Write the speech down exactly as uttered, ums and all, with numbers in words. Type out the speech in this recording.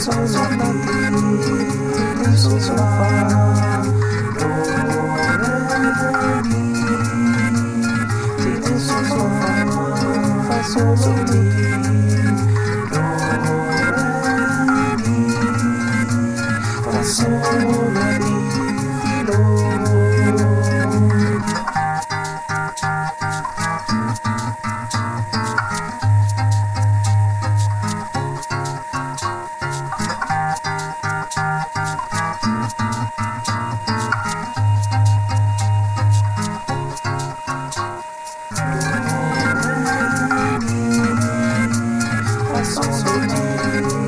sol, la ti, ti, sol, sol, fa, do, re, mi, ti, ti, sol, sol, fa, fa, sol, sol, ti, do, re, mi, fa, sol, la ti, ti, do. Sol, sol, ti.